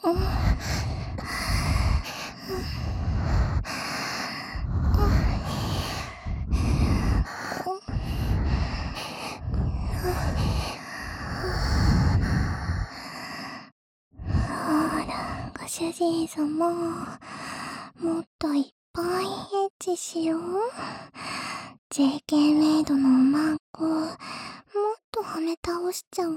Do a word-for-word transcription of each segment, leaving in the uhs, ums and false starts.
ご主人様、もっといっぱいエッチしよう。ジェーケー メイドのおまんこ、もっとはめ倒しちゃおう。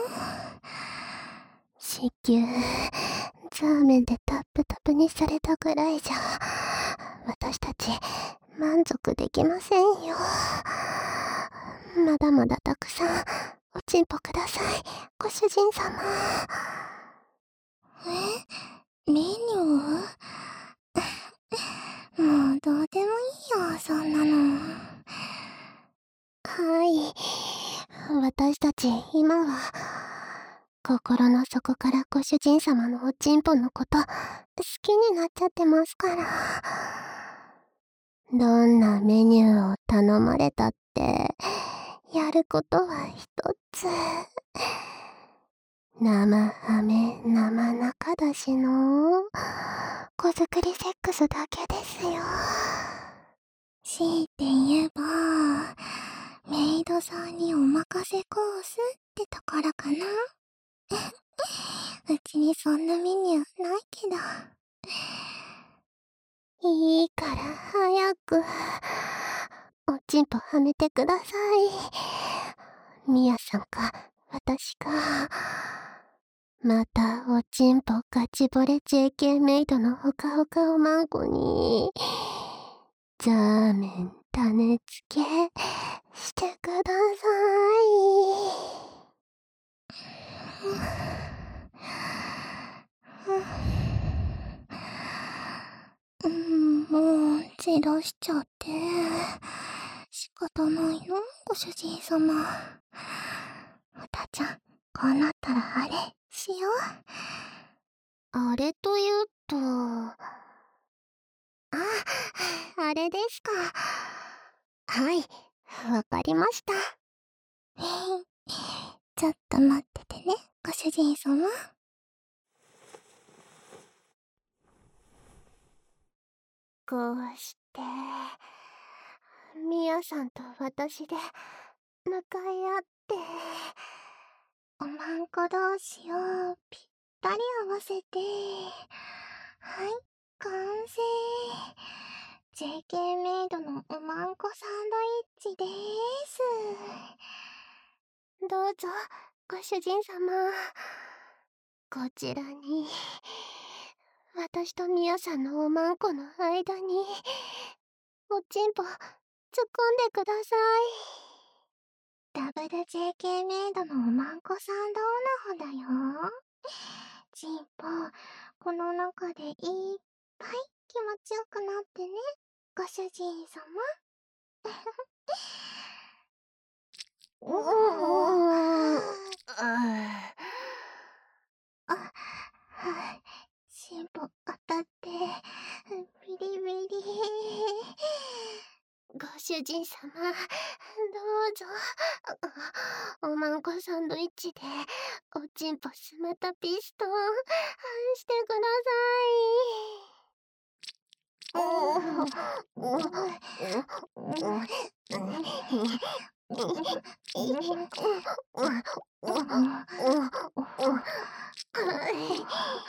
子宮、ザーメンでタップタプにされたぐらいじゃ、私たち満足できませんよ。まだまだたくさんおちんぽください、ご主人様。え、メニュー？もうどうでもいいよ、そんなの。はい。私たち今は、心の底からご主人様のおちんぽのこと、好きになっちゃってますから。どんなメニューを頼まれたって、やることは一つ。生ハメ、生中だしの、子作りセックスだけですよ。強いて言えば、メイドさんにお任せコースってところかな。うちにそんなメニューないけど。いいから早く、おちんぽはめてください。みやさんか、私か。またおちんぽガチボレ ジェーケー メイドのほかほかおまんこに、ザーメン種付けしてください。うん、もう散らしちゃって、仕方ないの、ご主人様。おたちゃん、こうなったらあれしよう。あれというと、あ、あれですか。はい、わかりました。ちょっと待っててね、ご主人様。こうして、みやさんと私で向かい合って、おまんこ同士をぴったり合わせて、はい、完成。ジェーケー メイドのおまんこサンドイッチでーす。どうぞ、ご主人様。こちらに、私とみやさんのおまんこの間に、おちんぽ、突っ込んでください。ダブル ジェーケー メイドのおまんこさんドーナホだよ。ちんぽ、この中でいっぱい気持ちよくなってね、ご主人様。うーん。あ、しんぽ当たって、ビリビリ。ご主人様、どうぞ。おまんこサンドイッチで、おちんぽスマタピストン、してください。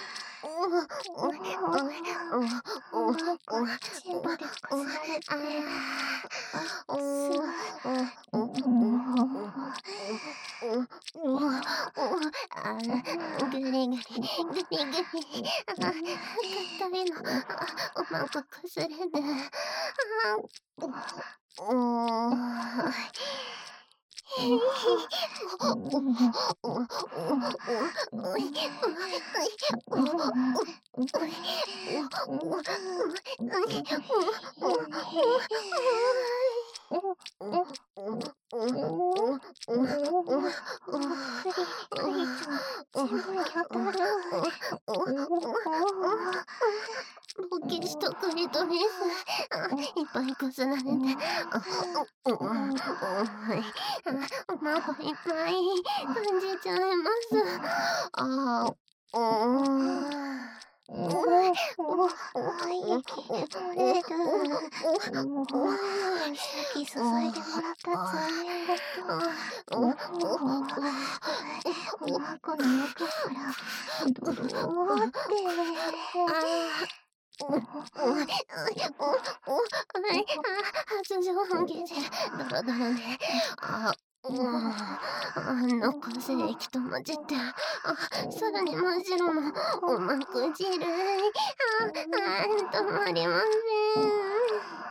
チンポでかすられて、あ、すごい。グリグリ、グリグリ。あ、硬いの。おまんこ崩れる。うん。ボキしたクリトリス。いっぱいこすられて。おまんこいっぱい感じちゃいます。ああ。 先注いでもらったつありがとう。おまんこの奥からドローって。おい、発情本気でドロドロね。あ、あの個性液と混じって、あ、さらに真っ白のおまんこ汁。あ、あ、止まりません。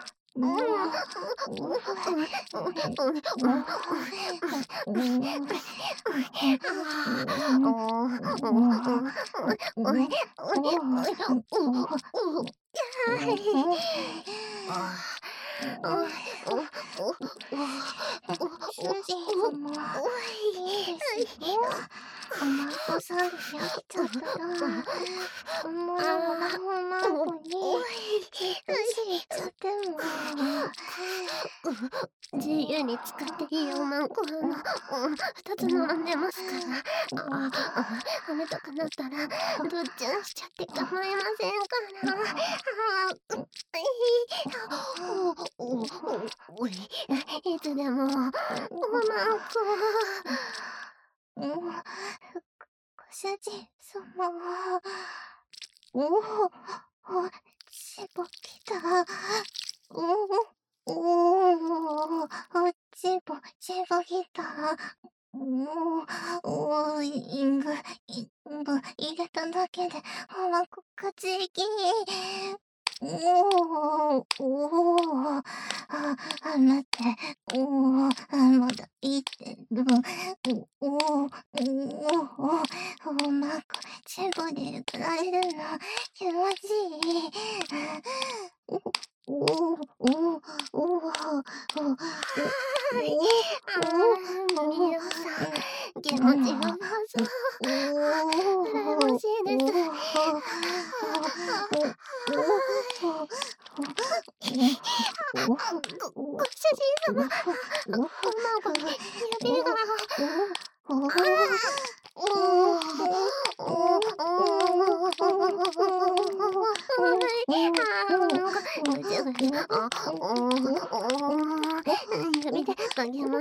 主人様、いいですよ。おまんこさんで焼けちゃったら、本物のおまんこにチップス入れちゃっても。自由に使っていいおまんこの二つ並んでますから。ああ、食べたくなったらどっちゃんしちゃって構いませんから。おい、いつでもおまんこ。ご主人様は、おお、しぼきた。おお、おちぼ、しぼきた。おお、イング、イング入れただけでおまんこ勝ちき。おお、おお、あ、あ、待って、おお、まだいってる。おお、おお、おまんこ全部で入れられるの気持ちいい。おお、おお、おお、おお、みよさん、気持ちよさそう。羨ましいです。ご、ご主人様、おまんこに指が。おお、おお、指でかけます。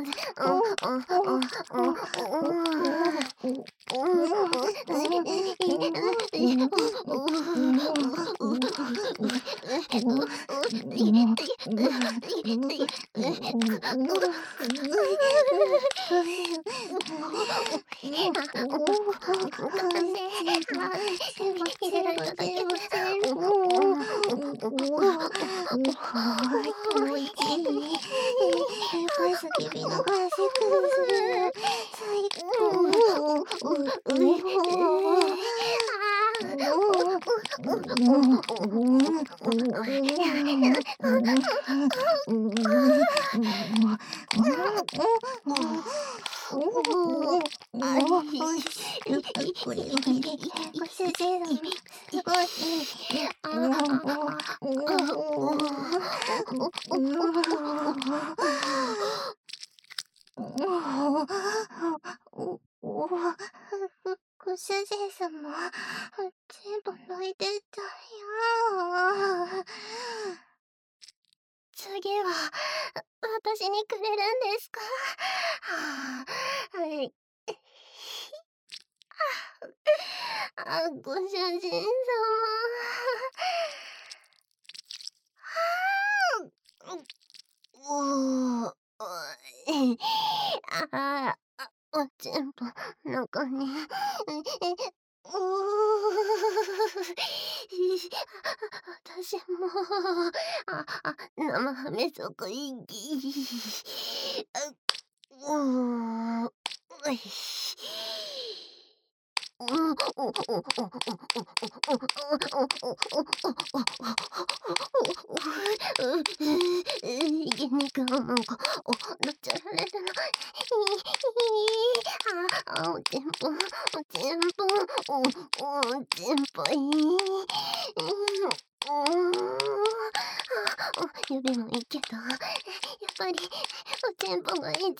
ご主人様、全部泣いてたよ。次は私にくれるんですか？はい。あ、ご主人様。おお、ああ、おちんぽ中に。おお、私も。あ、あ、生ハメそこいき。おお、おいし。い肉おまんこ、お、どっちゃられるの。あ、おちんぽ、おちんぽ、お、おちんぽい。指もいいけど、やっぱりおちんぽが一番。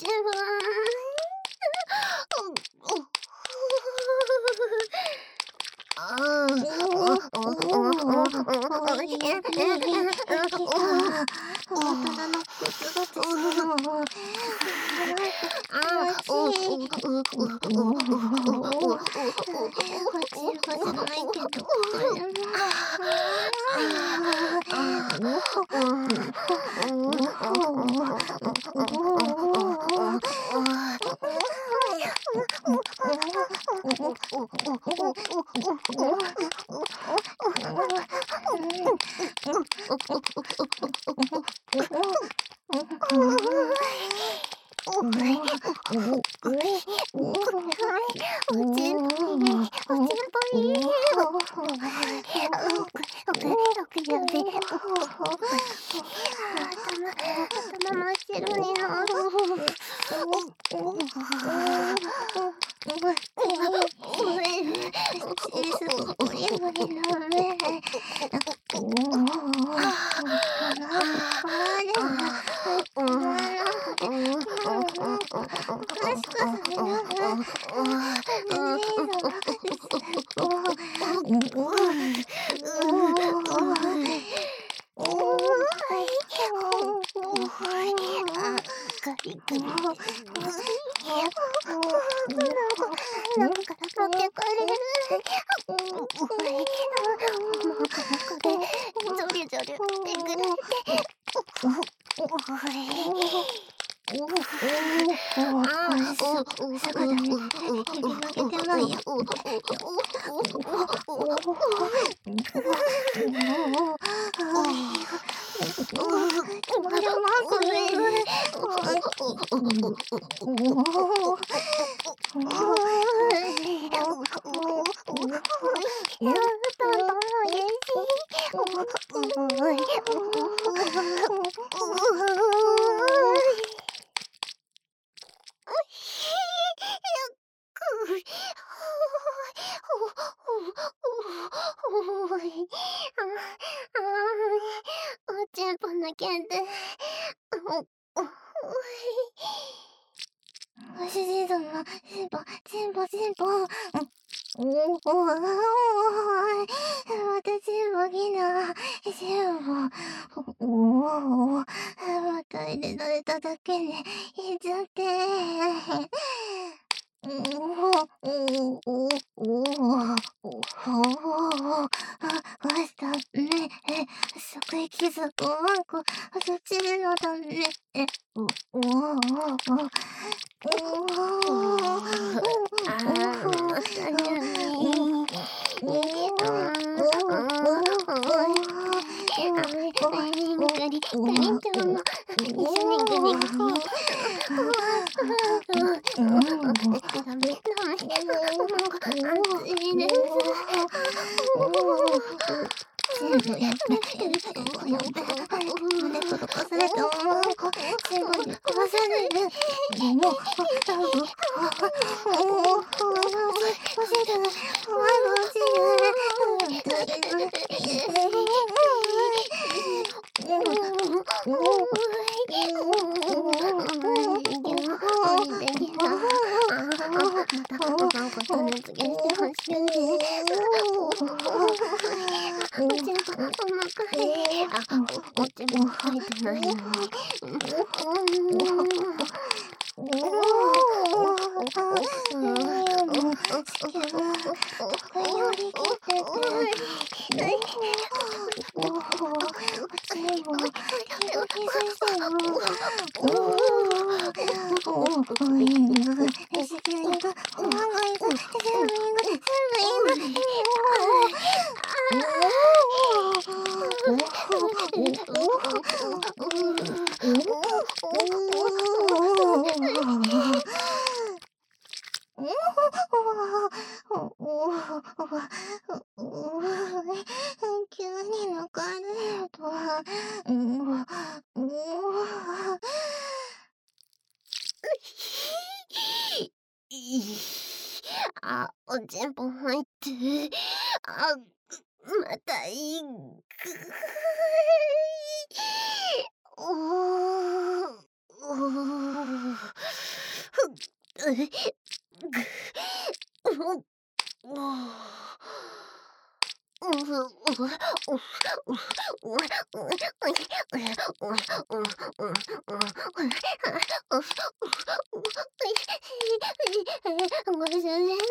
ご主人様。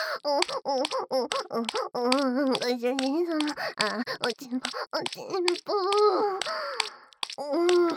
ご主人様。あ、おちんぽ、おちんぽ。うん。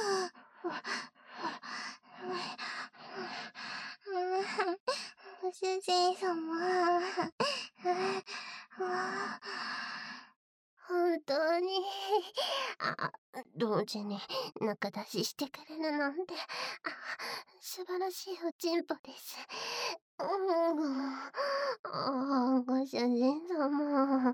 ご主人人様。本当に、あ、同時に仲出ししてくれるなんて、あ、素晴らしいおちんぽです。うーん、あ、ご主人様。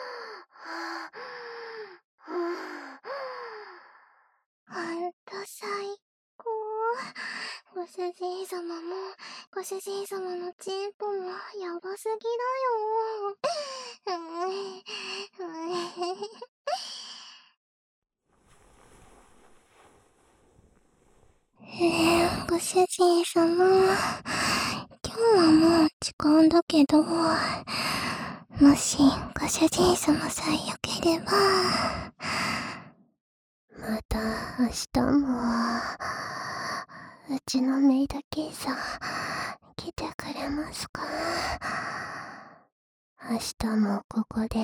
ほんと最高。ご主人様も、ご主人様のチンポもやばすぎだよ。うえ、えー、ご主人様、今日はもう時間だけど、もしご主人様さえよければ、また明日も、うちのメイドケイさん、来てくれますか？明日もここで、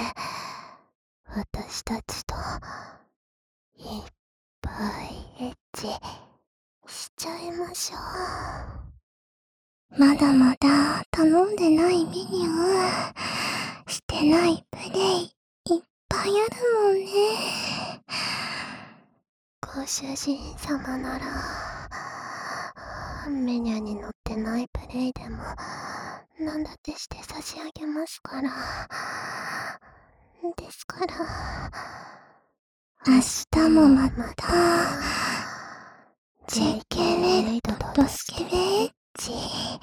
私たちと、いっぱいエッチしちゃいましょう。まだまだ頼んでないメニュー、してないプレイ、いっぱいあるもんね。ご主人様なら、メニューに載ってないプレイでも、なんだってして差し上げますから。ですから、明日もまた、ジェイケー レイドとスケベエッチ。